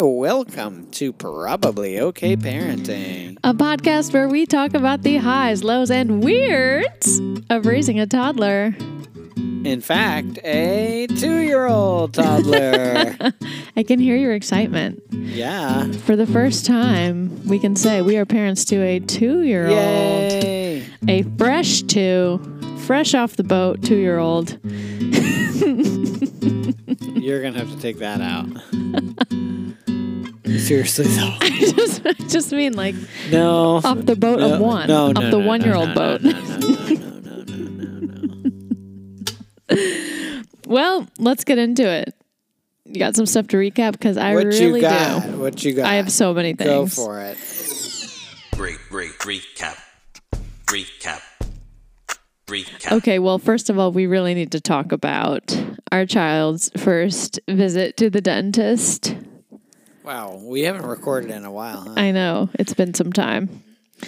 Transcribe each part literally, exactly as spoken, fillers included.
Welcome to Probably Okay Parenting, a podcast where we talk about the highs, lows, and weirds of raising a toddler. In fact, a two-year-old toddler. I can hear your excitement. Yeah. For the first time, we can say we are parents to a two-year-old. Yay. A fresh two, fresh off the boat two-year-old. You're going to have to take that out. Seriously, though. I just, I just mean like no, off the boat no, of one. No, off no, the no, one-year-old no, boat. No, no, no, no, no, no, no, no. Well, let's get into it. You got some stuff to recap? Because I what really you got? do. What you got? I have so many things. Go for it. Great, great, recap. Recap. Recap. Okay, well, first of all, we really need to talk about our child's first visit to the dentist. Wow, we haven't recorded in a while, huh? I know. It's been some time.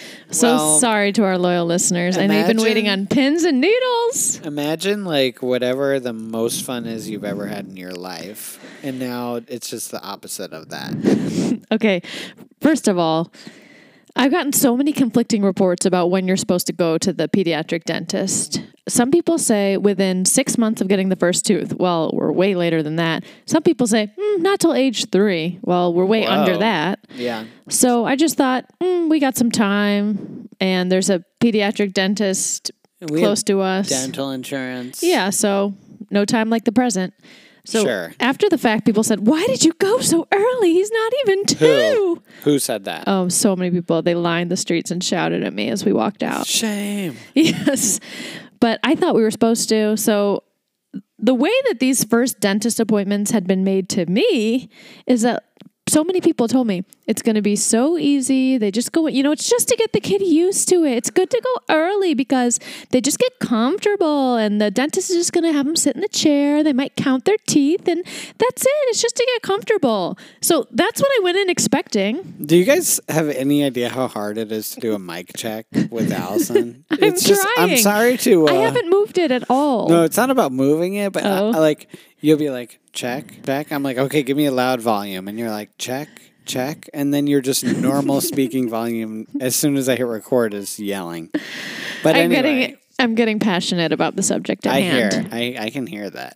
So Well, sorry to our loyal listeners. I know you've been imagine- waiting on pins and needles. Imagine, like, whatever the most fun is you've ever had in your life. And now it's just the opposite of that. Okay, first of all, I've gotten so many conflicting reports about when you're supposed to go to the pediatric dentist. Some people say within six months of getting the first tooth. Well, we're way later than that. Some people say, mm, not till age three. Well, we're way Whoa. under that. Yeah. So I just thought, mm, we got some time, and there's a pediatric dentist We close have to us. dental insurance. Yeah, so no time like the present. So Sure. after the fact, people said, why did you go so early? He's not even two. Who? Who said that? Oh, so many people. They lined the streets and shouted at me as we walked out. Shame. Yes. But I thought we were supposed to. So the way that these first dentist appointments had been made to me is that so many people told me it's going to be so easy. They just go, you know, it's just to get the kid used to it. It's good to go early because they just get comfortable and the dentist is just going to have them sit in the chair. They might count their teeth and that's it. It's just to get comfortable. So that's what I went in expecting. Do you guys have any idea how hard it is to do a mic check with Allison? I'm it's just, I'm trying. sorry to. Uh, I haven't moved it at all. No, it's not about moving it, but Oh. I, I like you'll be like check, check. I'm like, okay, give me a loud volume, and you're like check, check, and then you're just normal speaking volume. As soon as I hit record, is yelling. But I'm anyway, getting I'm getting passionate about the subject at I hand. hear, I, I can hear that.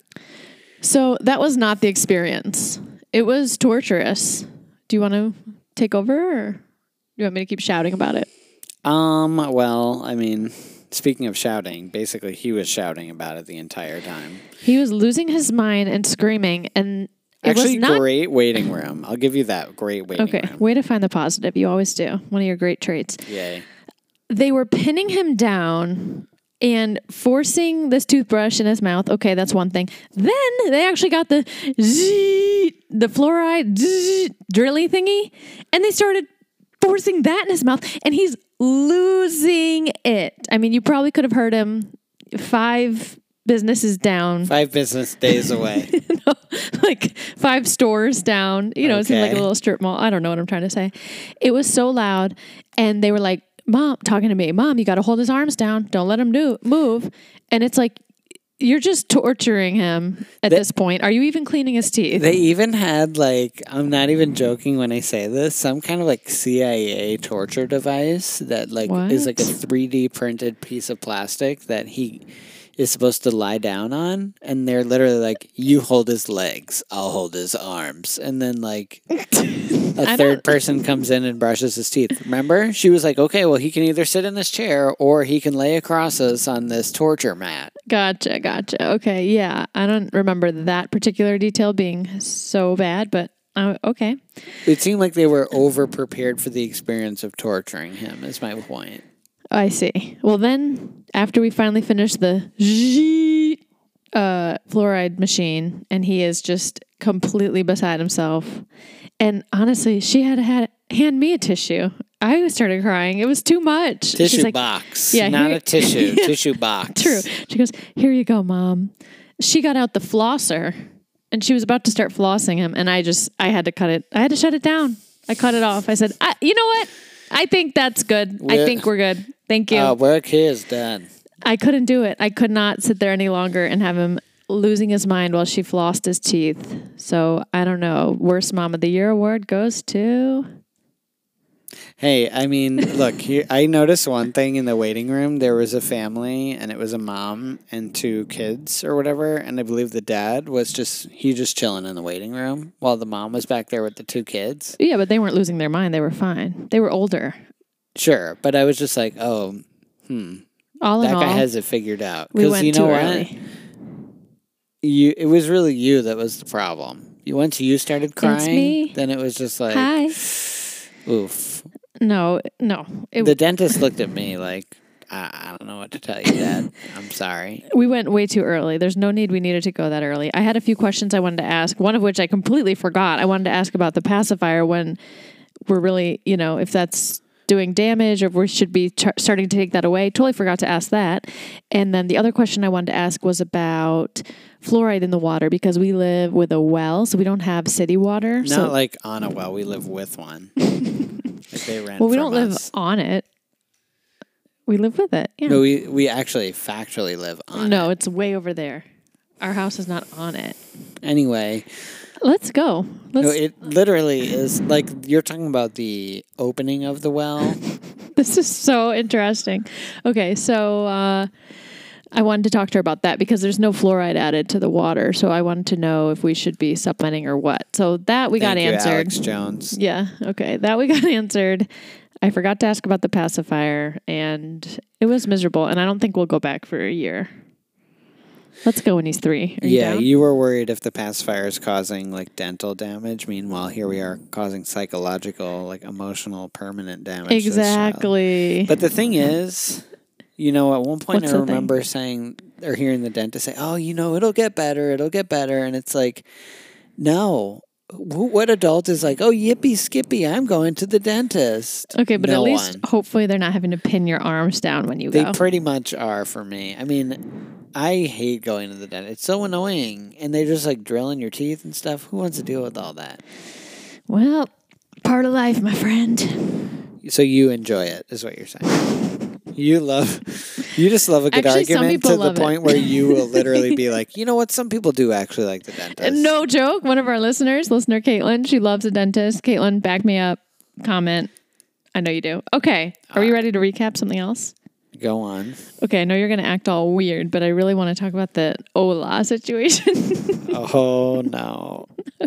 So that was not the experience. It was torturous. Do you want to take over, or do you want me to keep shouting about it? Um. Well, I mean, speaking of shouting, basically he was shouting about it the entire time. He was losing his mind and screaming, and it Actually, was not great waiting room. I'll give you that. Great waiting okay. room. Way to find the positive. You always do. One of your great traits. Yay. They were pinning him down and forcing this toothbrush in his mouth. Okay, that's one thing. Then they actually got the zzz, the fluoride zzz, drilly thingy, and they started forcing that in his mouth, and he's losing it. I mean, you probably could have heard him five businesses down. Five business days away. No, like five stores down. You know, it seemed like a Okay. little strip mall. I don't know what I'm trying to say. It was so loud, and they were like, Mom, talking to me, Mom, you got to hold his arms down. Don't let him do move. And it's like, you're just torturing him at They- this point. Are you even cleaning his teeth? They even had, like, I'm not even joking when I say this, some kind of like C I A torture device that like is like a What? three D printed piece of plastic that he is supposed to lie down on, and they're literally like, you hold his legs, I'll hold his arms, and then like a I third don't- person comes in and brushes his teeth. Remember? She was like, okay, well, he can either sit in this chair or he can lay across us on this torture mat. Gotcha, gotcha. Okay, yeah. I don't remember that particular detail being so bad, but uh, okay. It seemed like they were over prepared for the experience of torturing him, is my point. I see. Well, then after we finally finished the zzz, uh, fluoride machine, and he is just completely beside himself. And honestly, she had to had, hand me a tissue. I started crying. It was too much. Tissue She's like, box. Yeah, not here- a tissue. Yeah. Tissue box. True. She goes, here you go, Mom. She got out the flosser, and she was about to start flossing him, and I just, I had to cut it. I had to shut it down. I cut it off. I said, I, you know what? I think that's good. I We're- think we're good. Thank you. Uh, work here is done. I couldn't do it. I could not sit there any longer and have him losing his mind while she flossed his teeth. So I don't know. Worst Mom of the Year award goes to... Hey, I mean, look, here, I noticed one thing in the waiting room. There was a family, and it was a mom and two kids or whatever, and I believe the dad was just, he just chilling in the waiting room while the mom was back there with the two kids. Yeah, but they weren't losing their mind. They were fine. They were older. Sure, but I was just like, oh, hmm. All in that all, guy has it figured out. we went you know too what? early. You, it was really you that was the problem. Once you started crying, me. then it was just like, Hi. oof. No, no. It, The dentist looked at me like, I, I don't know what to tell you, Dad. I'm sorry. we went way too early. There's no need we needed to go that early. I had a few questions I wanted to ask, one of which I completely forgot. I wanted to ask about the pacifier when we're really, you know, if that's doing damage or if we should be ch- starting to take that away. Totally forgot to ask that. And then the other question I wanted to ask was about fluoride in the water because we live with a well, so we don't have city water. Not so, like on a well. We live with one. Like they rent well, we from don't us. live on it. We live with it. Yeah. No, we, we actually factually live on no, it. it's way over there. Our house is not on it. Anyway, Let's go. Let's, no, it literally is like you're talking about the opening of the well. This is so interesting. Okay, so uh, I wanted to talk to her about that because there's no fluoride added to the water. So I wanted to know if we should be supplementing or what. So that we Thank got you, answered. Alex Jones. Yeah, okay. That we got answered. I forgot to ask about the pacifier, and it was miserable. And I don't think we'll go back for a year. Let's go when he's three. Are you Yeah, down? you were worried if the pacifier is causing like dental damage. Meanwhile, here we are causing psychological, like emotional, permanent damage. to this child. Exactly. But the thing is, you know, at one point What's I the thing? remember saying or hearing the dentist say, "Oh, you know, it'll get better. It'll get better." And it's like, no. Wh- What adult is like, "Oh, yippee skippy, I'm going to the dentist." Okay, but No at least one. hopefully they're not having to pin your arms down when you They go. pretty much are for me. I mean, I hate going to the dentist. It's so annoying. And they're just like drilling your teeth and stuff. Who wants to deal with all that? Well, part of life, my friend. So you enjoy it, is what you're saying. You love, you just love a good Actually, some argument people to the love it. point where you will literally be like, you know what? Some people do actually like the dentist. No joke. One of our listeners, listener Caitlin, she loves a dentist. Caitlin, back me up. Comment. I know you do. Okay. Are we ready to recap something else? Go on. Okay. I know you're going to act all weird, but I really want to talk about the Ola situation. Oh no.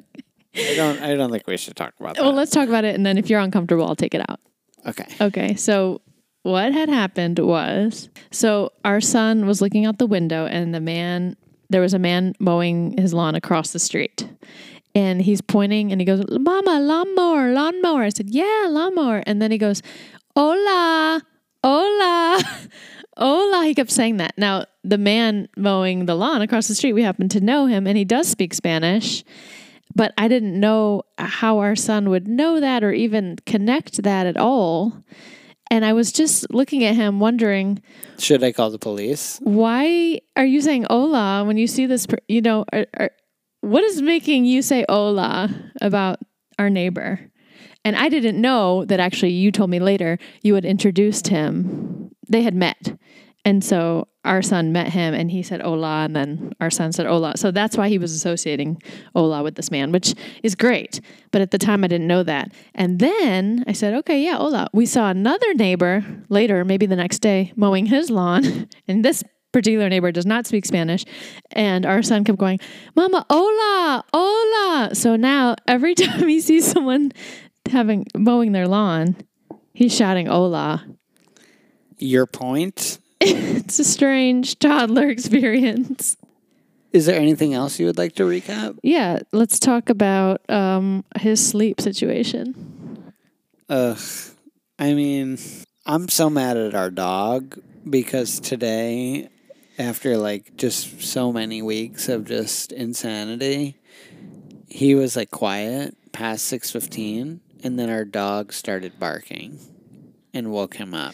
I don't. I don't think we should talk about that. Well, let's talk about it. And then if you're uncomfortable, I'll take it out. Okay. Okay. So what had happened was, so our son was looking out the window and the man, there was a man mowing his lawn across the street. And he's pointing and he goes, "Mama, lawnmower, lawnmower." I said, "Yeah, lawnmower." And then he goes, "Hola, hola, hola." He kept saying that. Now, the man mowing the lawn across the street, we happen to know him and he does speak Spanish. But I didn't know how our son would know that or even connect that at all. And I was just looking at him wondering, Should I call the police? why are you saying hola when you see this, per- you know, are, are, what is making you say hola about our neighbor? And I didn't know that actually you told me later you had introduced him. They had met. And so our son met him and he said hola, and then our son said hola. So that's why he was associating hola with this man, which is great. But at the time I didn't know that. And then I said, okay, yeah, hola. We saw another neighbor later, maybe the next day, mowing his lawn. And this particular neighbor does not speak Spanish. And our son kept going, "Mama, hola, hola." So now every time he sees someone having mowing their lawn, he's shouting hola. Your point? It's a strange toddler experience. Is there anything else you would like to recap? Yeah, let's talk about um, his sleep situation. Ugh. I mean, I'm so mad at our dog because today, after like just so many weeks of just insanity, he was like quiet past six fifteen, and then our dog started barking and woke him up.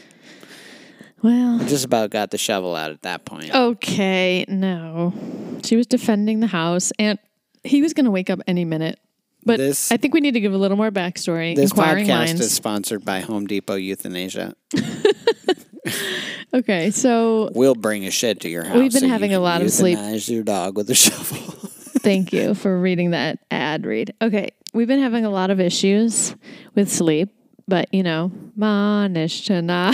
Well, Just about got the shovel out at that point. okay, no. She was defending the house, and he was going to wake up any minute. But This- I think we need to give a little more backstory. This Inquiring podcast minds. is sponsored by Home Depot Euthanasia. Okay, so We'll bring a shed to your house. We've been so you having a can lot of sleep. euthanize your dog with a shovel. thank you for reading that ad read. Okay, we've been having a lot of issues with sleep, but you know, manish to not.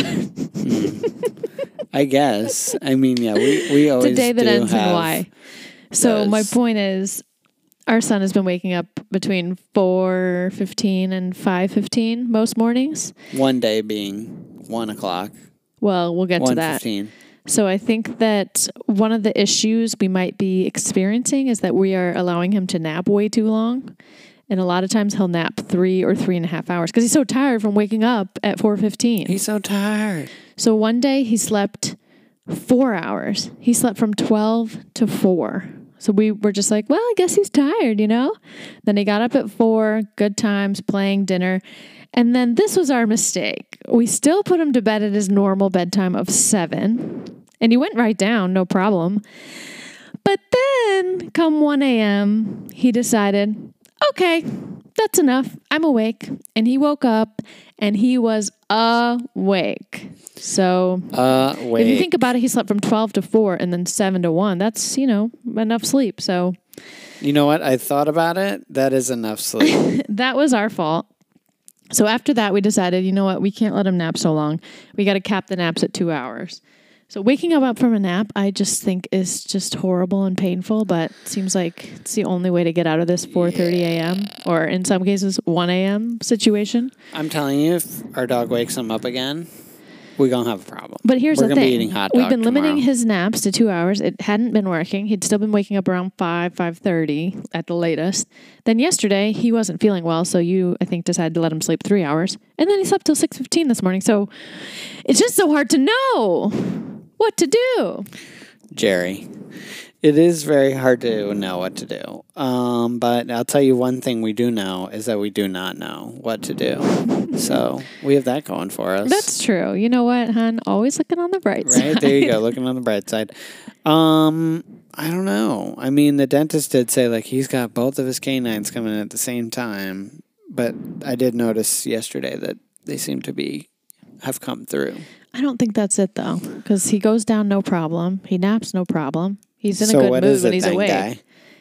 I guess. I mean, yeah, we, we always It's a day that do ends have, in Y. So does. my point is, our son has been waking up between four fifteen and five fifteen most mornings. One day being one o'clock. Well, we'll get to one that. fifteen. So I think that one of the issues we might be experiencing is that we are allowing him to nap way too long. And a lot of times he'll nap three or three and a half hours because he's so tired from waking up at four fifteen. He's so tired. So one day he slept four hours. He slept from twelve to four. So we were just like, well, I guess he's tired, you know? Then he got up at four, good times, playing dinner. And then this was our mistake. We still put him to bed at his normal bedtime of seven. And he went right down, no problem. But then, come one a.m., he decided, okay, that's enough. I'm awake. And he woke up and he was awake. So Uh, wait. if you think about it, he slept from twelve to four and then seven to one. That's, you know, enough sleep. So You know what? I thought about it. That is enough sleep. that was our fault. So after that, we decided, you know what? We can't let him nap so long. We got to cap the naps at two hours. So waking up from a nap, I just think is just horrible and painful, but it seems like it's the only way to get out of this four thirty a.m. or in some cases one a.m. situation. I'm telling you, if our dog wakes him up again, we're going to have a problem. But here's we're the gonna thing. be eating hot We've dog been limiting tomorrow. his naps to two hours. It hadn't been working. He'd still been waking up around five, five thirty at the latest. Then yesterday, he wasn't feeling well, so you, I think, decided to let him sleep three hours. And then he slept till six fifteen this morning. So it's just so hard to know what to do. Jerry, it is very hard to know what to do. Um, but I'll tell you one thing we do know is that we do not know what to do. So we have that going for us. That's true. You know what, hon? Always looking on the bright side. Right, there you go, looking on the bright side. Um, I don't know. I mean, the dentist did say, like, he's got both of his canines coming at the same time. But I did notice yesterday that they seem to be, have come through. I don't think that's it, though, because he goes down no problem. He naps no problem. He's in so a good what mood is when it he's then, awake. guy?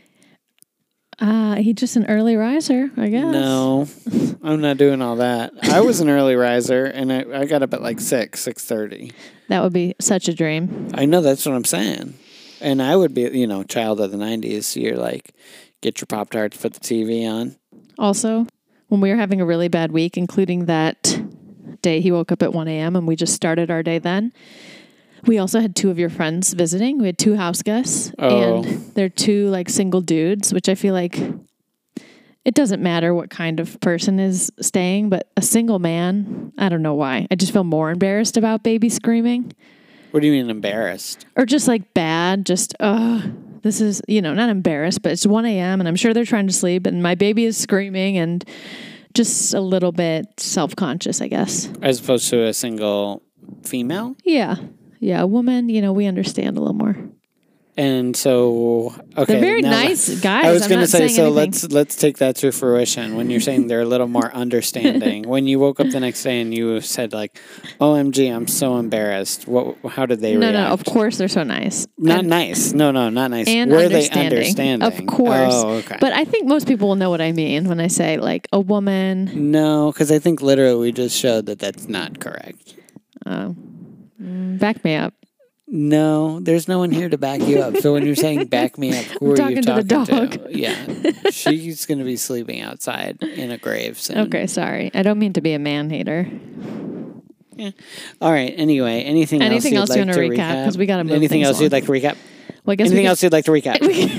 Uh, he's just an early riser, I guess. No, I'm not doing all that. I was an early riser, and I, I got up at like six, six thirty. That would be such a dream. I know, that's what I'm saying. And I would be, you know, child of the nineties. So you're like, get your Pop-Tarts, put the T V on. Also, when we were having a really bad week, including that day he woke up at one a.m. and we just started our day then, we also had two of your friends visiting. We had two house guests. Oh. And they're two like single dudes, which I feel like it doesn't matter what kind of person is staying, but a single man, I don't know why. I just feel more embarrassed about baby screaming. What do you mean embarrassed? Or just like bad, just, uh, this is, you know, not embarrassed, but it's one a.m. and I'm sure they're trying to sleep and my baby is screaming and just a little bit self-conscious, I guess. As opposed to a single female? Yeah. Yeah. A woman, you know, we understand a little more. And so, okay. They're very now- nice guys. I was I'm going to not say, saying so anything. let's let's take that to fruition. When you're saying they're a little more understanding, when you woke up the next day and you said like, "O M G, I'm so embarrassed." What? How did they No, react? no, of course they're so nice. Not And- nice. No, no, not nice. And Were they understanding. understanding? Of course. Oh, okay. But I think most people will know what I mean when I say like a woman. no, because I think literally we just showed that that's not correct. Oh, mm, back me up. No, there's no one here to back you up. So when you're saying back me up, who I'm are talking you to the talking dog. to? Yeah, she's going to be sleeping outside in a grave soon. Okay, sorry. I don't mean to be a man hater. Yeah. All right. Anyway, anything, Anything else else you'd you like wanna to recap? 'Cause we gotta move Anything things else you'd along. like to recap? Well, I guess we Anything could, else you'd like to recap?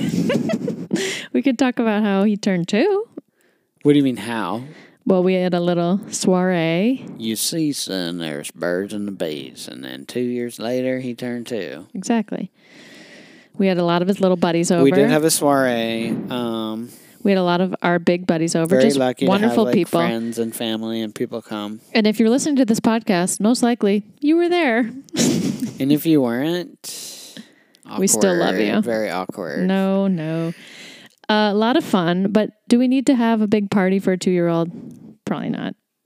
we could talk about how he turned two. What do you mean how? Well, we had a little soiree. You see, son, there's birds and the bees, and then two years later he turned two. Exactly. We had a lot of his little buddies over. We did have a soiree. Um, We had a lot of our big buddies over. very just lucky wonderful to have like, people. friends and family and people come. And if you're listening to this podcast, most likely you were there. And if you weren't, awkward, We still love you. Very awkward. No, no. Uh, a lot of fun, but do we need to have a big party for a two-year-old? Probably not.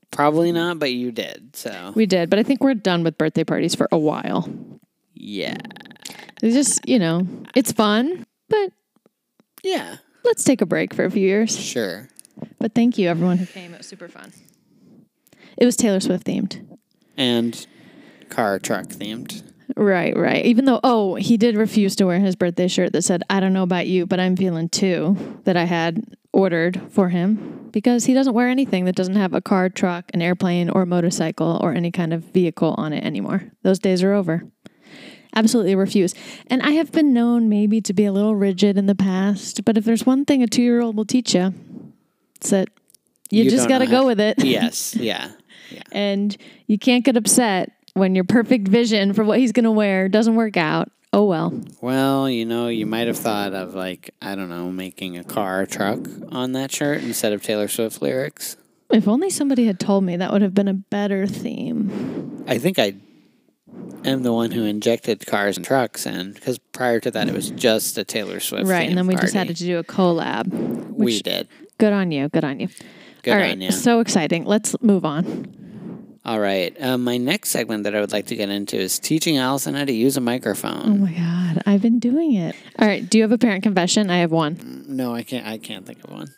Probably not, but you did. So We did, but I think we're done with birthday parties for a while. yeah, It's just, you know, it's fun, but yeah, let's take a break for a few years. sure. But thank you, everyone who came. It was super fun. It was Taylor Swift themed. And car truck themed. Right, right. Even though, oh, he did refuse to wear his birthday shirt that said, I don't know about you, but I'm feeling two, that I had ordered for him because he doesn't wear anything that doesn't have a car, truck, an airplane, or a motorcycle or any kind of vehicle on it anymore. Those days are over. Absolutely refuse. And I have been known maybe to be a little rigid in the past, but if there's one thing a two-year-old will teach you, it's that you, You just don't got to know go how- with it. Yes, yeah, yeah. And you can't get upset when your perfect vision for what he's going to wear doesn't work out. Oh, well. Well, you know, you might have thought of, like, I don't know, making a car or truck on that shirt instead of Taylor Swift lyrics. If only somebody had told me, that would have been a better theme. I think I am the one who injected cars and trucks in, because prior to that, it was just a Taylor Swift Right, and then we party. decided to do a collab. We which- did. Good on you. Good on you. Good All right, on you. so exciting. Let's move on. All right. Um, my next segment that I would like to get into is teaching Allison how to use a Oh microphone. my God, I've been doing it. All right, do you have a parent confession? I have one. No, I can't. I can't think of one.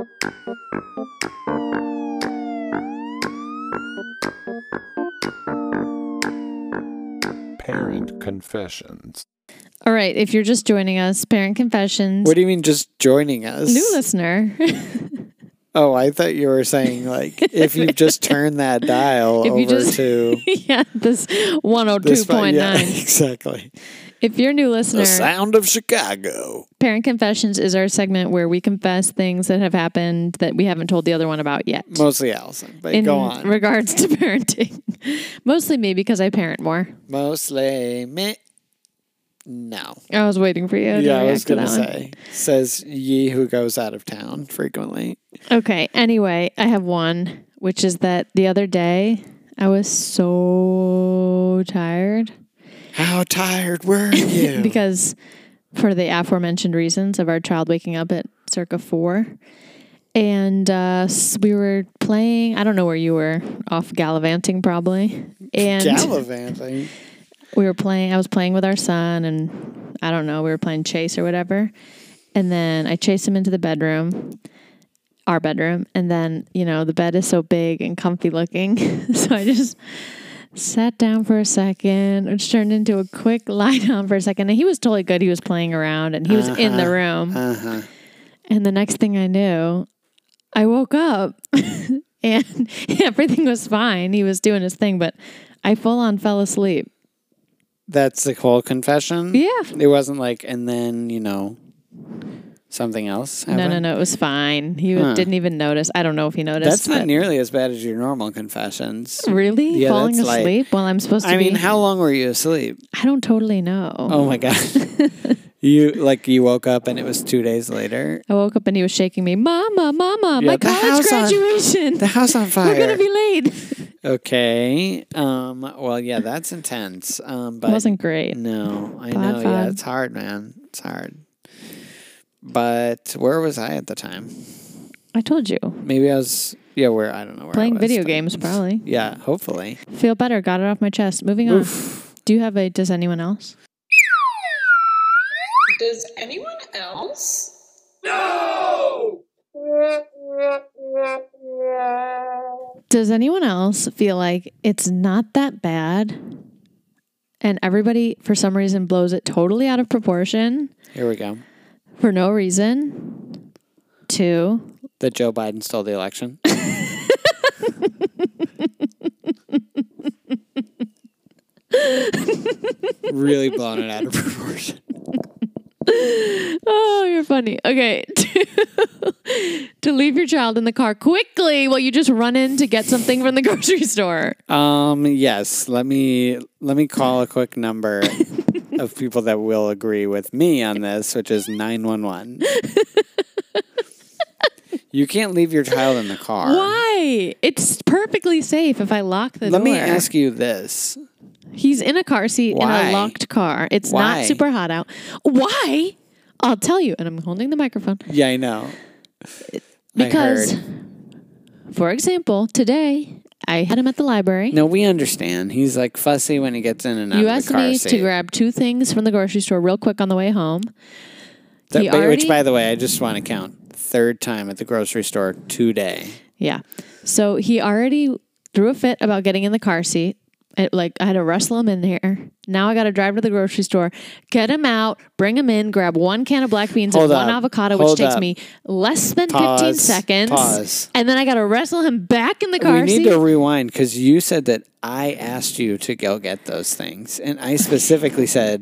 Parent confessions. All right, if you're just joining us, parent confessions. What do you mean, just joining us? New listener. Oh, I thought you were saying like if you just turn that dial If over you just- to yeah, this one oh two this point yeah, nine. exactly. If you're a new listener, The sound of Chicago. Parent Confessions is our segment where we confess things that have happened that we haven't told the other one about yet. Mostly Allison, but in go on. regards to parenting. Mostly me because I parent more. Mostly me. No. I was waiting for you to Yeah, I react was to gonna that one. say. Says ye who goes out of town frequently. Okay, anyway, I have one, which is that the other day I was so tired How tired were you? because for the aforementioned reasons of our child waking up at circa four. And uh, s- we were playing, I don't know where you were, off gallivanting probably. And Gallivanting. we were playing, I was playing with our son and I don't know, we were playing chase or whatever. And then I chased him into the bedroom, our bedroom. And then, you know, the bed is so big and comfy looking. So I just sat down for a second, which turned into a quick lie down for a second. And he was totally good. He was playing around and he was in the room. Uh-huh. And the next thing I knew, I woke up and everything was fine. He was doing his thing, but I full on fell asleep. That's the whole confession? Yeah. It wasn't like, and then, you know, something else No, no, happened? no. It was fine. He Huh. didn't even notice. I don't know if he noticed. That's not but- nearly as bad as your normal confessions. Really? Yeah, Falling that's light. asleep while I'm supposed to I mean, be? how long were you asleep? I don't totally know. Oh my God. You, like, you woke up and it was two days later. I woke up and he was shaking me. Mama, mama, Yeah, my the college house on- graduation. The house on fire. We're going to be late. Okay. Um. Well, yeah, that's intense. Um. But It wasn't great. No, I Bad know. Yeah, vibe. it's hard, man. It's hard. But where was I at the time? I told you. Maybe I was. Yeah, where I don't know where. I Playing was, video but- games, probably. Yeah, hopefully. Feel better. Got it off my chest. Moving on. Oof. Do you have a, does anyone else? Does anyone else? Does anyone else feel like it's not that bad and everybody, for some reason, blows it totally out of proportion Here we go. for no reason? Two, That Joe Biden stole the election. Really blown it out of proportion. oh, you're funny. Okay. To leave your child in the car quickly while you just run in to get something from the grocery store. Um. Yes. Let me let me call a quick number of people that will agree with me on this, which is nine one one. You can't leave your child in the car. Why? It's perfectly safe if I lock the Let door. me ask you this. He's in a car seat Why? in a locked car. It's Why? not super hot out. Why? I'll tell you. And I'm holding the microphone. Yeah, I know. Because, I heard. for example, today I had him at the library. No, we understand. He's like fussy when he gets in and out You of asked the car me seat. to grab two things from the grocery store real quick on the way home. That- He but- already- Which, by the way, I just want to count. Third time at the grocery store today. Yeah. So he already threw a fit about getting in the car seat. It, like I had to wrestle him in here. Now I got to drive to the grocery store, get him out, bring him in, grab one can of black beans Hold and one up. avocado, Hold which takes up. me less than Pause. fifteen seconds. Pause. And then I got to wrestle him back in the car We need seat. to rewind because you said that I asked you to go get those things. And I specifically said,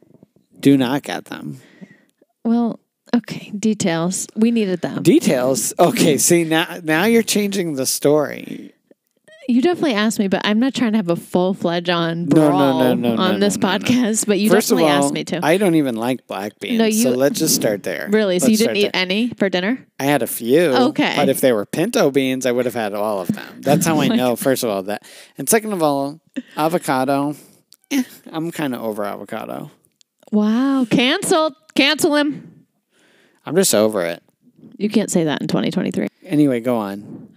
do not get them. Well, okay, details. We needed them. Details. Okay, see, now, now you're changing the story. You definitely asked me, but I'm not trying to have a full fledged on No, no, brawl no, no, on no, this no, no, no. podcast. But you First of definitely all, asked me to. I don't even like black beans. No, you- so let's just start there. Really? So Let's you didn't start eat there. any for dinner? I had a few. Okay. But if they were pinto beans, I would have had all of them. That's how I know, first of all, that. And second of all, avocado. Eh, I'm kind of over avocado. Wow. Canceled. Cancel him. I'm just over it. You can't say that in twenty twenty-three. Anyway, go on.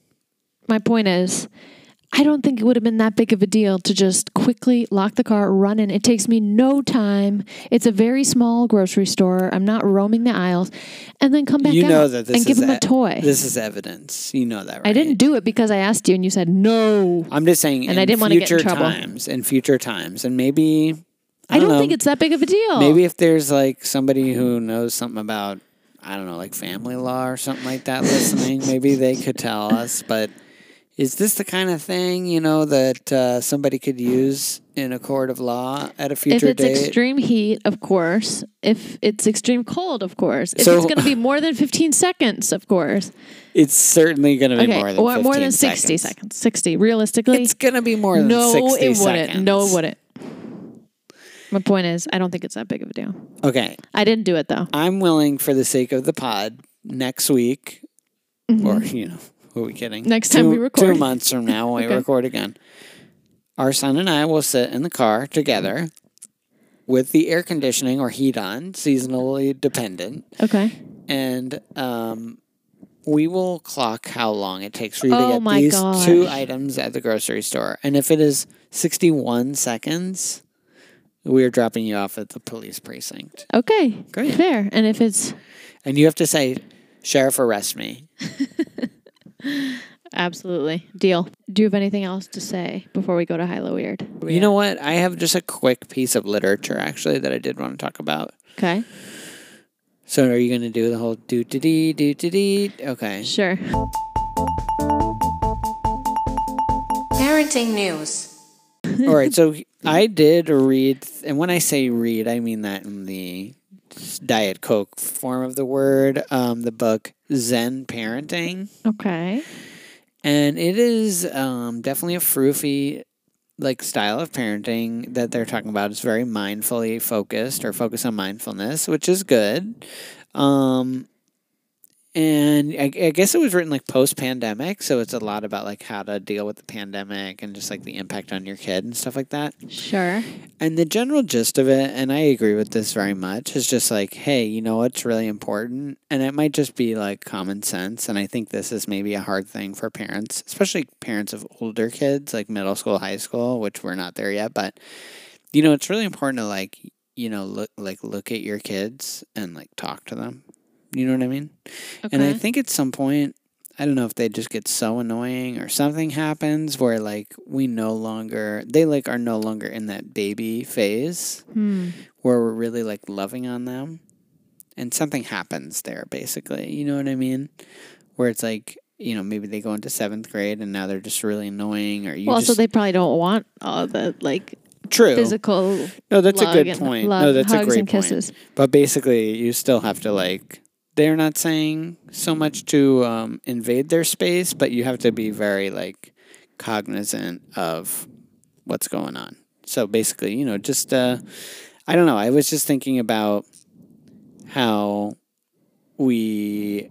My point is, I don't think it would have been that big of a deal to just quickly lock the car, run in. It takes me no time. It's a very small grocery store. I'm not roaming the aisles. And then come back You out know that this and give is him a e- toy. This is evidence. You know that, right? I didn't do it because I asked you and you said no. I'm just saying. And in I didn't wanna get in future trouble. times, in future times, and maybe I I don't, don't know, think it's that big of a deal. maybe if there's like somebody who knows something about I don't know, like family law or something like that, listening, maybe they could tell us. But is this the kind of thing you know that uh, somebody could use in a court of law at a If future it's date? extreme heat, of course. If it's extreme cold, of course. If So- it's going to be more than fifteen seconds, of course. It's certainly going to be Okay, more than or more fifteen than sixty seconds. seconds. sixty, realistically. It's going to be more than no, sixty it wouldn't. seconds. No, it wouldn't. My point is, I don't think it's that big of a deal. Okay, I didn't do it though. I'm willing for the sake of the pod next week, or you know, who are we kidding? Mm-hmm. Next time two, we record. two months from now when we Okay. record again. Our son and I will sit in the car together with the air conditioning or heat on, seasonally dependent, Okay. and um, we will clock how long it takes for you Oh to get my these gosh. two items at the grocery store. And if it is sixty-one seconds, we are dropping you off at the police precinct. Okay. Great. Fair. And if it's And you have to say, Sheriff, arrest me. absolutely deal. Do you have anything else to say before we go to High Low Weird? You know what? I have just a quick piece of literature, actually, that I did want to talk about. Okay. So are you going to do the whole do-to-dee, do-to-dee? Okay. Sure. Parenting news. All right. So I did read, and when I say read, I mean that in the Diet Coke form of the word, um, the book Zen Parenting. Okay. And it is um, definitely a froofy like style of parenting that they're talking about. It's very mindfully focused or focused on mindfulness, which is good. Um, and I, I guess it was written like post pandemic, so it's a lot about like how to deal with the pandemic and just like the impact on your kid and stuff like that. Sure. And the general gist of it, and I agree with this very much, is just like, hey, you know what's really important? And it might just be like common sense. And I think this is maybe a hard thing for parents, especially parents of older kids, like middle school, high school, which we're not there yet. But, you know, it's really important to like, you know, look like look at your kids and like talk to them. You know what I mean? Okay. And I think at some point, I don't know if they just get so annoying or something happens where like we no longer, they like are no longer in that baby phase Hmm. where we're really like loving on them. And something happens there basically. You know what I mean? Where it's like, you know, maybe they go into seventh grade and now they're just really annoying or you Well, just. also they probably don't want all the like True. physical. No, that's a lug good and point. love, No, that's a hugs great and point. kisses. But basically, you still have to like. They're not saying so much to um, invade their space, but you have to be very like cognizant of what's going on. So basically, you know, just uh, I don't know. I was just thinking about how we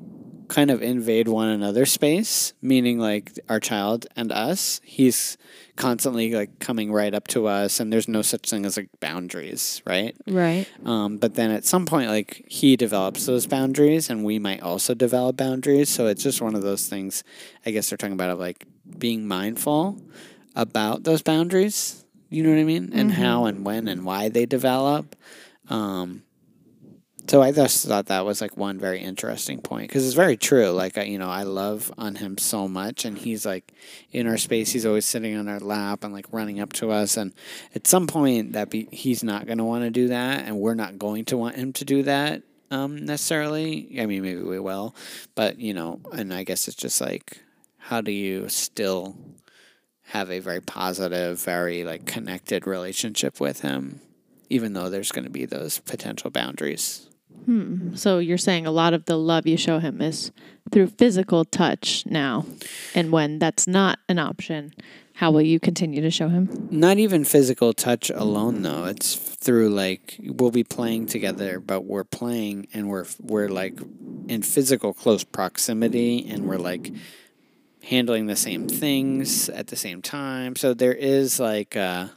kind of invade one another's space, meaning like our child and us. He's constantly like coming right up to us, and there's no such thing as like boundaries, right? Right. Um, but then at some point, like he develops those boundaries, and we might also develop boundaries. So it's just one of those things. I guess they're talking about of like being mindful about those boundaries. You know what I mean? And Mm-hmm. how and when and why they develop. Um, so I just thought that was like one very interesting point because it's very true. Like I, you know, I love on him so much, and he's like in our space. He's always sitting on our lap and like running up to us. And at some point, that be he's not going to want to do that, and we're not going to want him to do that um, necessarily. I mean, maybe we will, but you know, and I guess it's just like, how do you still have a very positive, very like connected relationship with him, even though there's going to be those potential boundaries. So you're saying a lot of the love you show him is through physical touch now. And when that's not an option, how will you continue to show him? Not even physical touch alone, though. It's through like we'll be playing together, but we're playing and we're we're like in physical close proximity, and we're like handling the same things at the same time. So there is like uh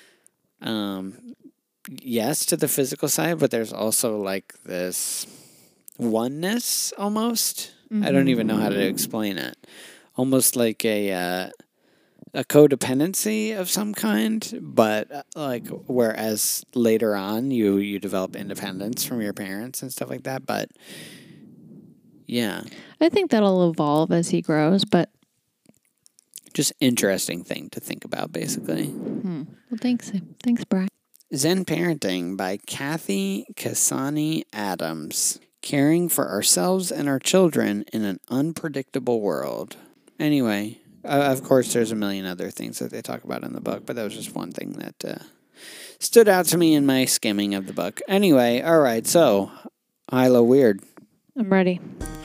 um yes to the physical side, but there's also like this oneness almost. Mm-hmm. I don't even know how to explain it. Almost like a uh, a codependency of some kind, but uh, like whereas later on you you develop independence from your parents and stuff like that. But yeah, I think that'll evolve as he grows, but just interesting thing to think about, basically. hmm. Well, thanks. Thanks, Brian. Zen Parenting by Kathy Kasani Adams. Caring for ourselves and our children in an unpredictable world. Anyway, uh, of course, there's a million other things that they talk about in the book, but that was just one thing that uh, stood out to me in my skimming of the book. Anyway, all right, so, Hilo Weird. I'm ready.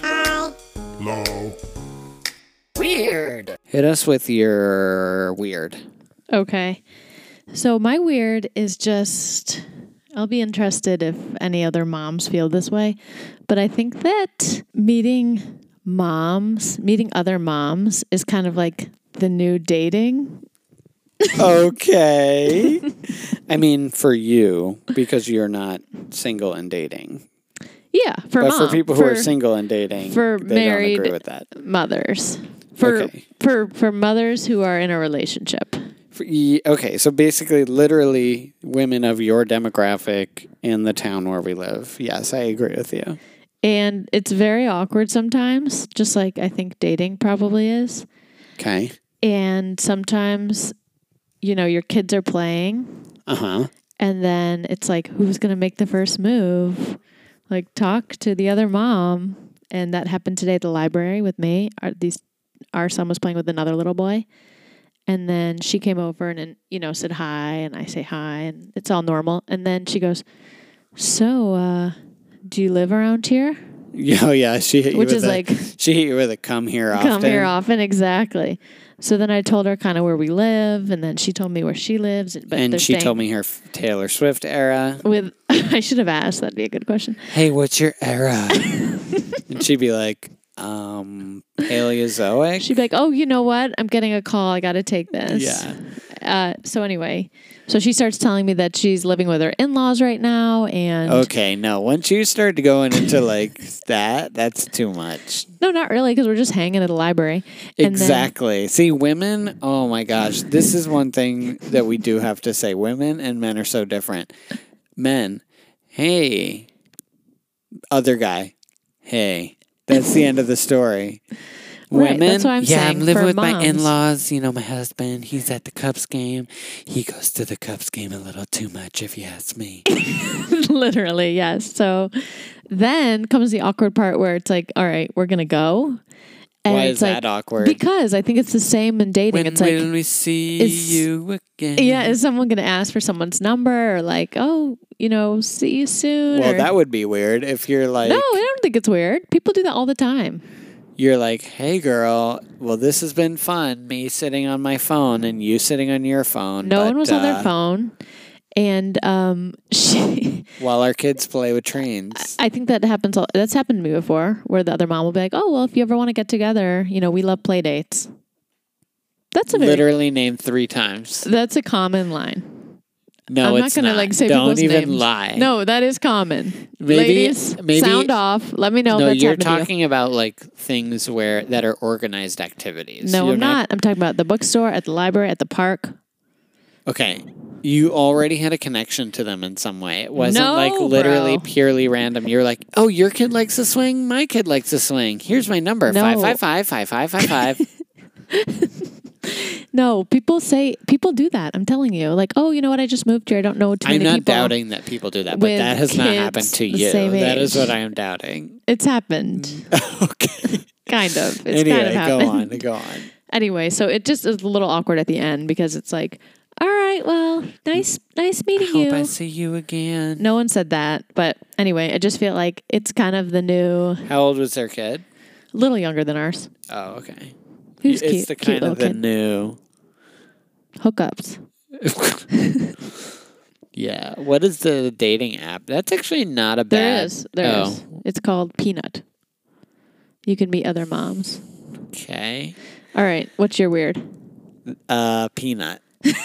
Low. Weird. Hit us with your weird. Okay. So my weird is just, I'll be interested if any other moms feel this way, but I think that meeting moms, meeting other moms is kind of like the new dating. Okay. I mean, for you, because you're not single and dating. Yeah, for but mom, for people who are single and dating, for they married don't agree with that. mothers, for Okay. for for mothers who are in a relationship. For, ye- okay, so basically, literally, women of your demographic in the town where we live. Yes, I agree with you. And it's very awkward sometimes, just like I think dating probably is. Okay. And sometimes, you know, your kids are playing, Uh huh. and then it's like, who's going to make the first move? Like, talk to the other mom. And that happened today at the library with me. Our, these, our son was playing with another little boy. And then she came over and, and, you know, said hi, and I say hi, and it's all normal. And then she goes, so, uh, do you live around here? Yeah, oh, yeah. She hit you Which with is a, like, she hit you with a come here often. come here often, exactly. So then I told her kind of where we live, and then she told me where she lives. But And they're she staying told me her f- Taylor Swift era. with. I should have asked. That'd be a good question. Hey, what's your era? And she'd be like, um, Paleozoic. She'd be like, "Oh, you know what? I'm getting a call. I got to take this." Yeah. Uh, so anyway, so she starts telling me that she's living with her in-laws right now, and Okay, no. Once you start going into like that, that's too much. no, not really, because we're just hanging at the library. And then- Exactly. See, women, oh my gosh, this is one thing that we do have to say. Women and men are so different. Men, hey, other guy, hey. That's the end of the story. Right, Women, that's what I'm yeah, saying, I'm living for with my moms. in-laws. You know, my husband, he's at the Cubs game. He goes to the Cubs game a little too much, if you ask me. Literally, yes. So then comes the awkward part where it's like, all right, we're gonna go. And Why it's is like, that awkward? Because I think it's the same in dating. When it's like, will we see is- you again? yeah, is someone gonna ask for someone's number or like, oh, you know, see you soon? Well, or, that would be weird if you're like, no, I don't think it's weird. People do that all the time. you're like, hey, girl, well, this has been fun. Me sitting on my phone and you sitting on your phone. No but, one was on uh, their phone. And um, she, While our kids play with trains. I think that happens. all- That's happened to me before, where the other mom will be like, "Oh, well, if you ever want to get together, you know, we love play dates." That's a very, Literally named three times. that's a common line. No, I'm it's not gonna not. like say Don't people's even names. lie. No, that is common. Maybe- Ladies, maybe- sound off. Let me know No, if that's you're happened to you. talking about like things where that are organized activities. No, You're I'm not. I'm talking about the bookstore, at the library, at the park. Okay. You already had a connection to them in some way. It wasn't No, like literally bro. purely random. You're like, oh, your kid likes to swing. My kid likes to swing. Here's my number. No. Five, five, five, five, five, five, five. No, people say people do that. I'm telling you, like, oh, you know what? I just moved here. I don't know too I'm many not people. doubting that people do that, but with that has not kids happened to the you. same That is age. what I am doubting. It's happened, Okay. kind of. It's Anyway, kind of happened. go on. Go on. Anyway, so it just is a little awkward at the end because it's like, all right, well, nice, nice meeting Hope you. I see you again. No one said that, but anyway, I just feel like it's kind of the new, How old was their kid? little younger than ours. Oh, okay. Who's it's cute? the Cute kind of little the kid. new. Hookups. Yeah. What is the dating app? That's actually not a bad. There is. There oh, is. It's called Peanut. You can meet other moms. Okay. All right. What's your weird? Uh, peanut.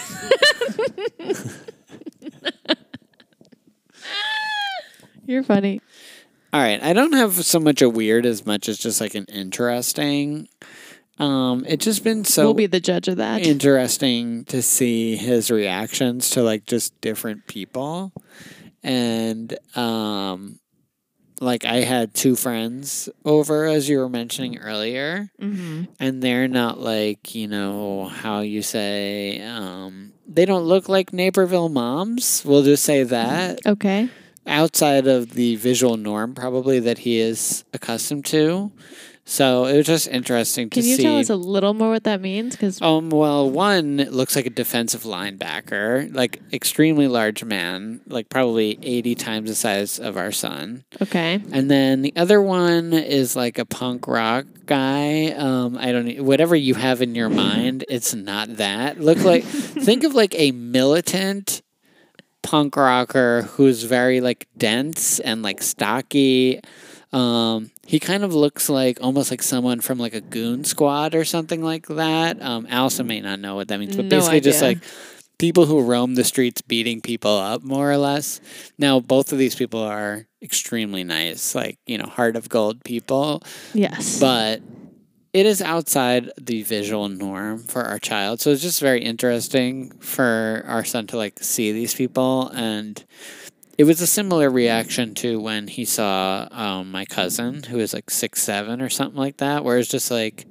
You're funny. All right. I don't have so much a weird as much as just like an interesting. Um, it's just been so we'll be the judge of that. interesting to see his reactions to like just different people. And um like I had two friends over, as you were mentioning earlier, Mm-hmm. and they're not like, you know, how you say, um they don't look like Naperville moms. We'll just say that. Okay. Outside of the visual norm probably that he is accustomed to. So it was just interesting to Can you see. tell us a little more what that means? Because Um, well, one looks like a defensive linebacker, like extremely large man, like probably eighty times the size of our son. okay, And then the other one is like a punk rock guy. Um, I don't know, whatever you have in your mind, it's not that. Look like, think of like a militant punk rocker who's very like dense and like stocky. Um, he kind of looks like almost like someone from like a goon squad or something like that. Um, Allison may not know what that means, but No basically just idea. like people who roam the streets beating people up, more or less. Now, both of these people are extremely nice, like, you know, heart of gold people, yes, but it is outside the visual norm for our child. So it's just very interesting for our son to like see these people. And it was a similar reaction to when he saw um, my cousin, who is like six, seven or something like that, where it's just like,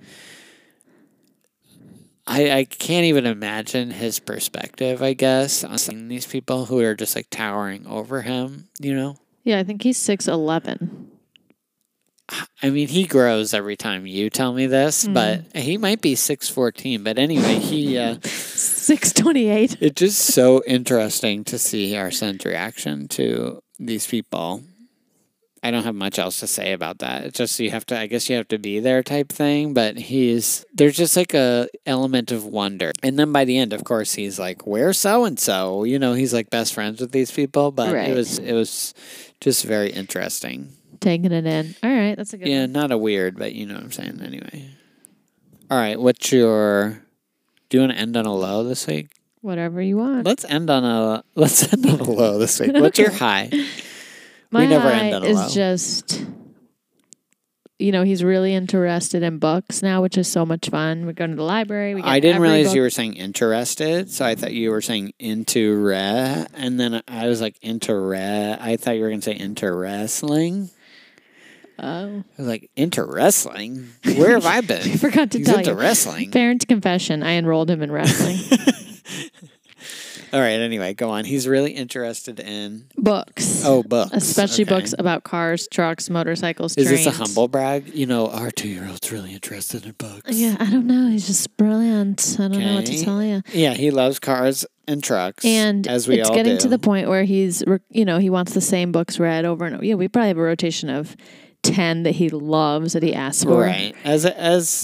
I, I can't even imagine his perspective, I guess, on seeing these people who are just like towering over him, you know? yeah, I think he's six eleven. I mean, he grows every time you tell me this, but he might be six fourteen. But anyway, he uh, Six twenty eight. it's just so interesting to see our son's reaction to these people. I don't have much else to say about that. It's just you have to, I guess you have to be there type thing. But he's there's just like a element of wonder, and then by the end, of course, he's like, "Where's so and so?" You know, he's like best friends with these people. But Right. it was it was just very interesting. Taking it in. All right, that's a good Yeah, one. not a weird, but you know what I'm saying anyway. All right, what's your do you want to end on a low this week? Whatever you want. Let's end on a let's end on a low this week. What's your high? My never high end on a is low. just, you know, he's really interested in books now, which is so much fun. We're going to the library. We get I didn't every realize book. you were saying interested, so I thought you were saying into re, and then I was like into re. I thought you were gonna say into wrestling. Oh, I was like into wrestling. Where have I been? I forgot to He's tell into you. wrestling. Parent confession: I enrolled him in wrestling All right. Anyway, go on. He's really interested in books. oh books, especially Okay. books about cars, trucks, motorcycles, Is trains. this a humble brag? You know, our two-year-old's really interested in books. Yeah, I don't know. He's just brilliant. I don't know what to Okay. tell you. Yeah, he loves cars and trucks, And as we it's all getting do. to the point where he's, re- you know, he wants the same books read over and over. Yeah, we probably have a rotation of ten that he loves that he asks for. right as as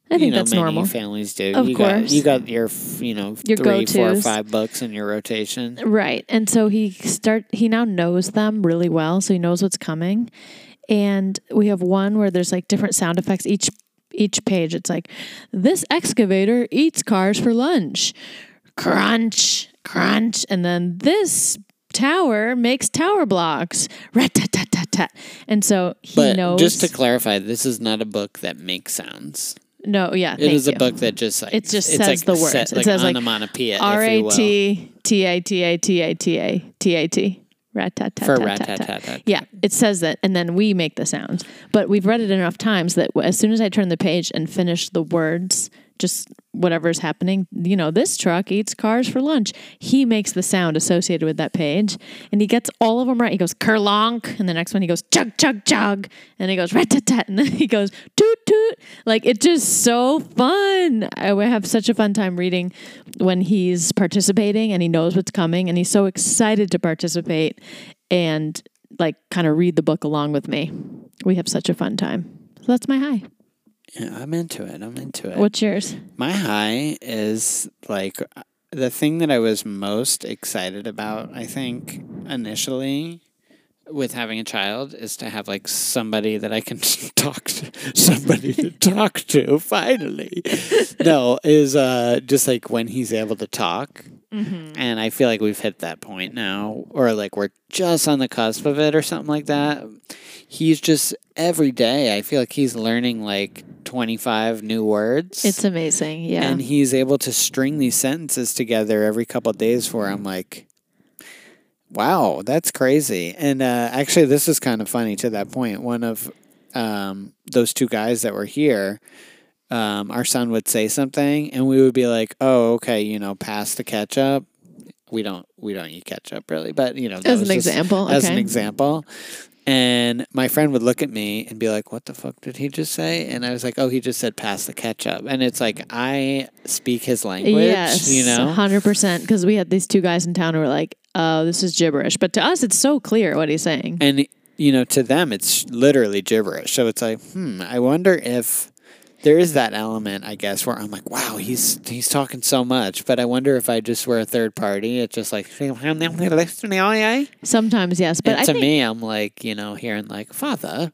I think you know, that's many normal. families do. Of you Got, course. you got your, f- you know, Your three, four, go-tos. five books in your rotation. Right. And so he start he now knows them really well, so he knows what's coming. And we have one where there's like different sound effects each each page. It's like, this excavator eats cars for lunch. Crunch, crunch. And then this tower makes tower blocks. Rat-tat-tat-tat-tat. And so he But knows. just to clarify, this is not a book that makes sounds. No, yeah. It thank is a you. book that just like It just it's says like the words. set, It like says like onomatopoeia, R if A you will. T T A T A T A T A T A T. Rat-tat-tat-tat-tat. For rat-tat-tat-tat. Yeah, it says that, and then we make the sounds. But we've read it enough times that as soon as I turn the page and finish the words, just whatever's happening, you know, this truck eats cars for lunch. He makes the sound associated with that page, and he gets all of them right. He goes kerlonk, and the next one he goes chug chug chug, and he goes rat-tat-tat, and then he goes toot toot. Like, it's just so fun. I would have such a fun time reading when he's participating and he knows what's coming, and he's so excited to participate and like kind of read the book along with me. We have such a fun time. So that's my high. Yeah, I'm into it. I'm into it. What's yours? My high is like the thing that I was most excited about, I think, initially with having a child is to have like somebody that I can talk to, somebody to talk to, finally. No, is uh, just like when he's able to talk. Mm-hmm. And I feel like we've hit that point now, or like we're just on the cusp of it or something like that. He's just every day, I feel like he's learning like twenty-five new words. It's amazing. Yeah. And he's able to string these sentences together every couple of days where I'm like, wow, that's crazy. And uh, actually, this is kind of funny to that point. One of um, those two guys that were here, um, our son would say something and we would be like, oh, okay, you know, pass the ketchup. We don't we don't eat ketchup really, but you know, that As was an just- example, As an okay. example. And my friend would look at me and be like, what the fuck did he just say? And I was like, oh, he just said pass the ketchup. And it's like, I speak his language, yes, you know? one hundred percent. Because we had these two guys in town who were like, oh, this is gibberish. But to us, it's so clear what he's saying. And, you know, to them, it's literally gibberish. So it's like, hmm, I wonder if there is that element, I guess, where I'm like, wow, he's he's talking so much. But I wonder if I just were a third party, it's just like, Sometimes, yes. But and I to think, me, I'm like, you know, hearing like, Father,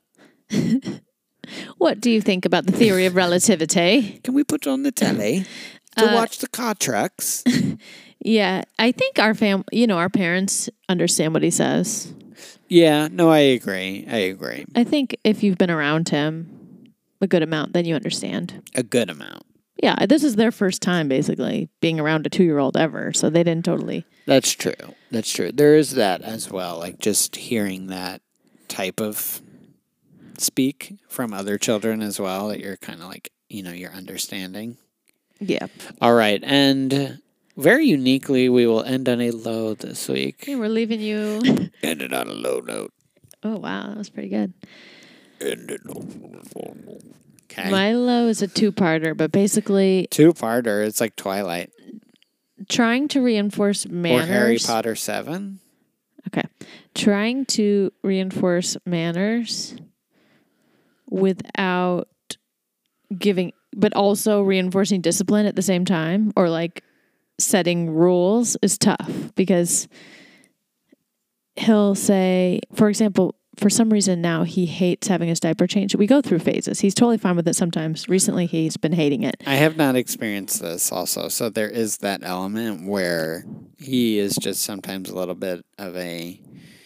what do you think about the theory of relativity? can we put on the telly to Uh, watch the car trucks? Yeah, I think our fam, you know, our parents understand what he says. Yeah, no, I agree. I agree. I think if you've been around him a good amount, then you understand. A good amount. Yeah, this is their first time basically being around a two-year-old ever, so they didn't totally. That's true. That's true. There is that as well. Like just hearing that type of speak from other children as well, that you're kind of like, you know, you're understanding. Yeah. All right. And very uniquely, we will end on a low this week. Okay, we're leaving you. Ended on a low note. Oh wow, that was pretty good. Ended on a low note. Okay. Milo is a two-parter, but basically Two-parter. It's like Twilight. trying to reinforce manners. Or Harry Potter seven. Okay. Trying to reinforce manners without giving, but also reinforcing discipline at the same time, or like setting rules is tough because he'll say, for example, for some reason now he hates having his diaper changed. We go through phases. He's totally fine with it sometimes. Recently he's been hating it. I have not experienced this also. So there is that element where he is just sometimes a little bit of a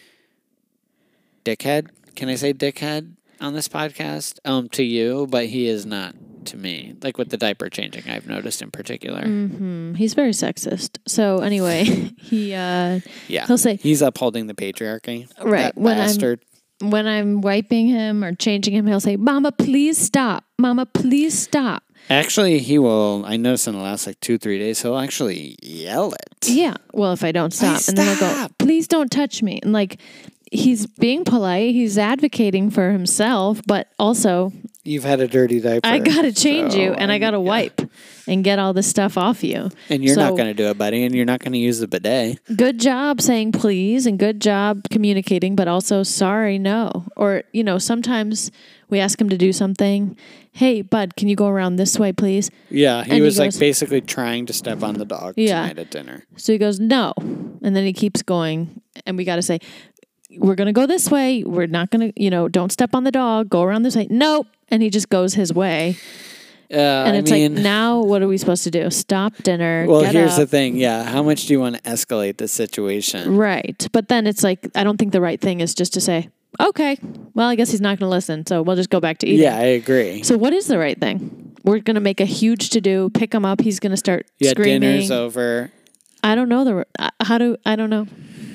dickhead. Can I say dickhead on this podcast? Um, to you, but he is not to me. Like with the diaper changing, I've noticed in particular. Mm-hmm. He's very sexist. So anyway, he uh, Yeah. he'll say, He's upholding the patriarchy. Right, That when I'm- bastard. when I'm wiping him or changing him, he'll say, "Mama, please stop. Mama, please stop." Actually, he will, I noticed in the last like two, three days, he'll actually yell it. Yeah. Well, if I don't stop, Please and then he'll go, stop. "Please don't touch me." And like, he's being polite. He's advocating for himself, but also You've had a dirty diaper. I got to change so you, and I got to yeah. wipe and get all this stuff off you. And you're So, not going to do it, buddy, and you're not going to use the bidet. good job saying please and good job communicating, but also sorry, no. Or, you know, sometimes we ask him to do something. Hey, bud, can you go around this way, please? Yeah, he And he was like goes- basically trying to step on the dog Yeah. tonight at dinner. So he goes, no. And then he keeps going. And we got to say, we're going to go this way. We're not going to, you know, don't step on the dog. Go around this way. Nope. And he just goes his way. Uh, And I it's mean, like, now what are we supposed to do? Stop dinner. well, get here's up. the thing. Yeah, how much do you want to escalate the situation? Right. But then it's like, I don't think the right thing is just to say, okay, well, I guess he's not going to listen. So we'll just go back to eating. Yeah, I agree. So what is the right thing? We're going to make a huge to do, pick him up. He's going to start Yeah, screaming. dinner's over. I don't know the, uh, how do, I don't know.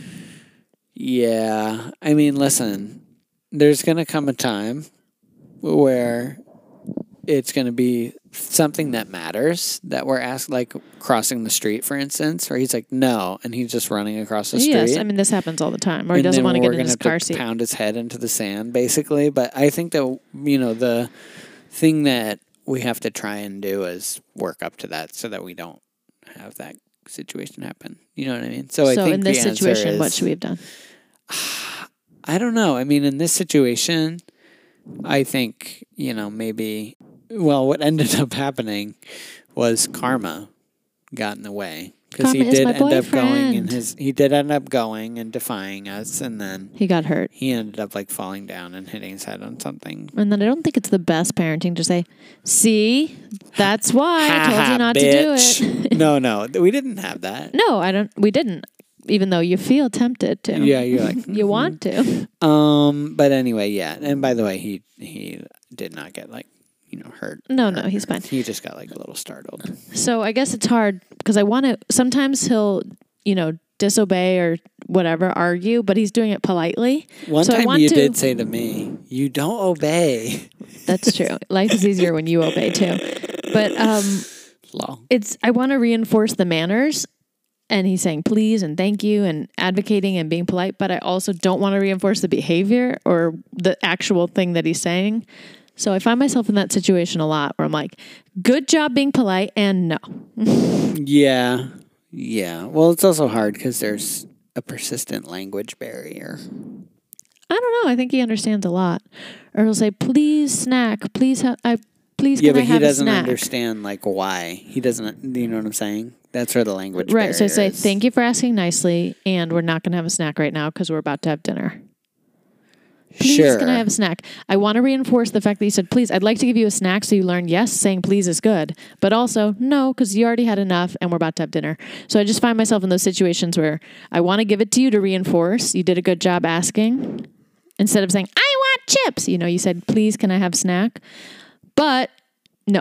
Yeah, I mean, listen, there's going to come a time where it's going to be something that matters that we're asked, like crossing the street, for instance, where he's like, no, and he's just running across the street. Yes, I mean, this happens all the time. Or he and doesn't then want to we're get in gonna his have car to seat. pound his head into the sand, basically. But I think that, you know, the thing that we have to try and do is work up to that so that we don't have that situation happen. You know what I mean? So, I So think in this the answer situation, is, what should we have done? I don't know. I mean, in this situation, I think, you know, maybe, well, what ended up happening was karma got in the way. Because he Karma is did my end up going in boyfriend. his, he did end up going and defying us, and then He got hurt. he ended up like falling down and hitting his head on something. And then I don't think it's the best parenting to say, see, that's why I told you not to Bitch. do it. No, no, we didn't have that. No, I don't, we didn't. Even though you feel tempted to. Yeah, you're like, You want to. um, but anyway, yeah. And by the way, he he did not get like, you know, hurt. No, no, he's fine. He just got like a little startled. So I guess it's hard because I want to, sometimes he'll, you know, disobey or whatever, argue, but he's doing it politely. One So I time want you to- did say to me, "You don't obey." That's true. Life is easier when you obey too. But um, Law. it's, I want to reinforce the manners. And he's saying please and thank you and advocating and being polite, but I also don't want to reinforce the behavior or the actual thing that he's saying. So I find myself in that situation a lot where I'm like, good job being polite and no. Yeah, yeah. Well, it's also hard because there's a persistent language barrier. I don't know. I think he understands a lot. Or he'll say, please snack. Please, ha- I, please Yeah, can I but he have a doesn't snack? understand like why. He doesn't. You know what I'm saying? That's where the language Right. So I say, barrier is. thank you for asking nicely. And we're not going to have a snack right now because we're about to have dinner. Please, Sure. can I have a snack? I want to reinforce the fact that you said, please, I'd like to give you a snack so you learn, yes, saying please is good. But also, no, because you already had enough and we're about to have dinner. So I just find myself in those situations where I want to give it to you to reinforce. You did a good job asking. Instead of saying, I want chips. You know, you said, please, can I have a snack? But no.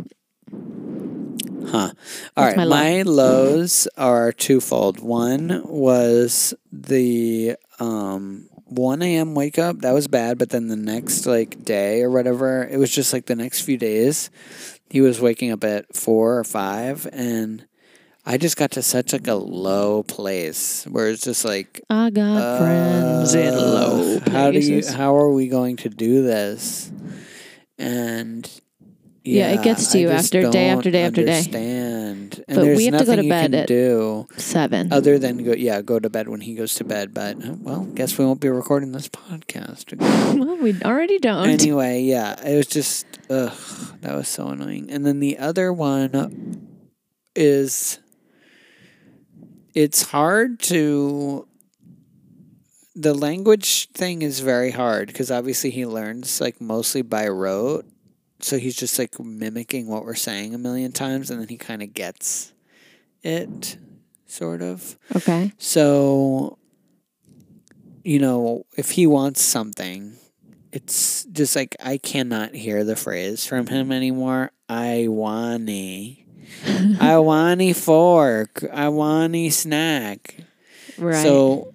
Huh. All That's right. my My, low. lows are twofold. One was the um, one a.m. wake up. That was bad. But then the next like day or whatever, it was just like the next few days, he was waking up at four or five, and I just got to such like a low place where it's just like, I got friends in low places. how do you? How are we going to do this? And Yeah, it gets to I you just after day after don't day after day. Understand. And But there's we have to go nothing to you bed can at- do Seven. other than go. Yeah, go to bed when he goes to bed. But uh, well, guess we won't be recording this podcast. Well, we already don't. Anyway, yeah, it was just ugh, that was so annoying. And then the other one is it's hard to. The language thing is very hard because obviously he learns like mostly by rote. So he's just like mimicking what we're saying a million times and then he kind of gets it, sort of. Okay. So, you know, if he wants something, it's just like I cannot hear the phrase from him anymore. I wanny. I wanny fork. I wanny snack. Right. So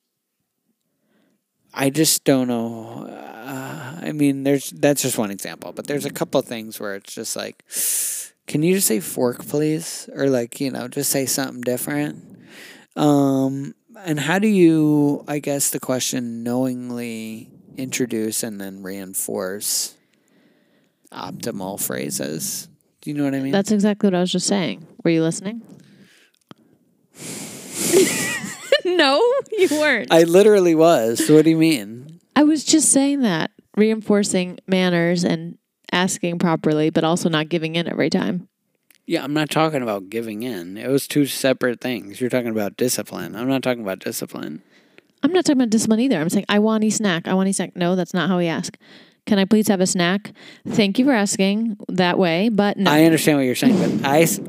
I just don't know. Uh, I mean, there's that's just one example, but there's a couple things where it's just like, can you just say fork, please, or like you know, just say something different. Um, and how do you? I guess the question knowingly introduce and then reinforce optimal phrases. Do you know what I mean? That's exactly what I was just saying. Were you listening? No, you weren't. I literally was. What do you mean? I was just saying that. Reinforcing manners and asking properly, but also not giving in every time. Yeah, I'm not talking about giving in. It was two separate things. You're talking about discipline. I'm not talking about discipline. I'm not talking about discipline either. I'm saying, I want a snack. I want a snack. No, that's not how we ask. Can I please have a snack? Thank you for asking that way, but no. I understand what you're saying, but I, s-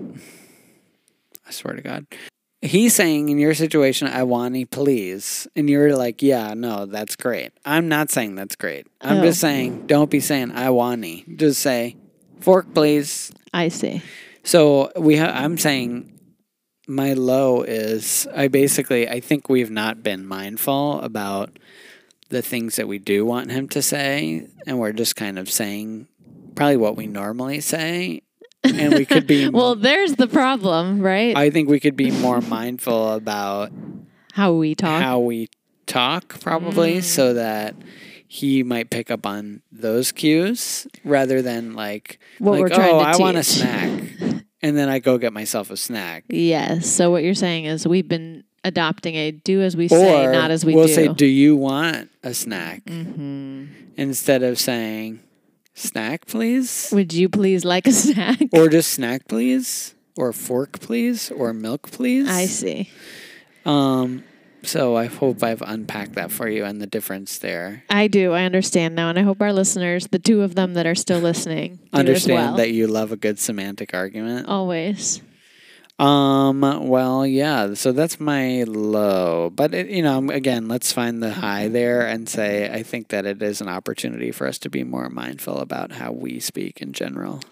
I swear to God. He's saying in your situation, I want a please. And you're like, yeah, no, that's great. I'm not saying that's great. I'm Oh. just saying, don't be saying I want a. Just say, fork, please. I see. So we ha- I'm saying my low is I basically, I think we've not been mindful about the things that we do want him to say. And we're just kind of saying probably what we normally say. And we could be Well, there's the problem, right? I think we could be more mindful about how we talk. how we talk, probably, Mm. so that he might pick up on those cues rather than like, What like we're trying oh, to I want a teach." snack, and then I go get myself a snack. Yes. So what you're saying is we've been adopting a do as we say, Or not as we we'll do. say, "Do you want a snack?" Mm-hmm. Instead of saying, "Snack, please," Would you please like a snack? or just "Snack, please," or "Fork, please," or "Milk, please." I see. Um. So I hope I've unpacked that for you and the difference there. I do. I understand now. And I hope our listeners, the two of them that are still listening, do Understand as well. that you love a good semantic argument. Always. Um. Well, yeah. So that's my low, but it, you know, again, let's find the high there and say I think that it is an opportunity for us to be more mindful about how we speak in general.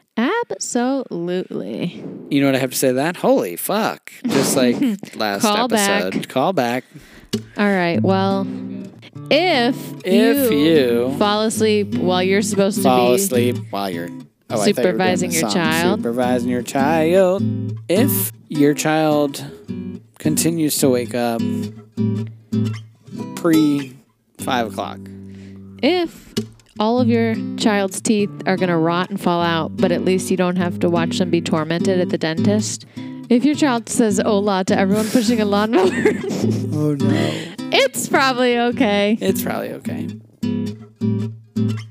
Absolutely. You know what I have to say to that? Holy fuck! Just like last Call back. episode. Call back. All right. Well, if, If you fall asleep while you're supposed Fall to be asleep while you're oh, I thought you were doing supervising the your song. child. Supervising your child. If your child continues to wake up pre five o'clock. If all of your child's teeth are going to rot and fall out, but at least you don't have to watch them be tormented at the dentist. If your child says hola to everyone pushing a lawnmower, Oh no. it's probably okay. It's probably okay.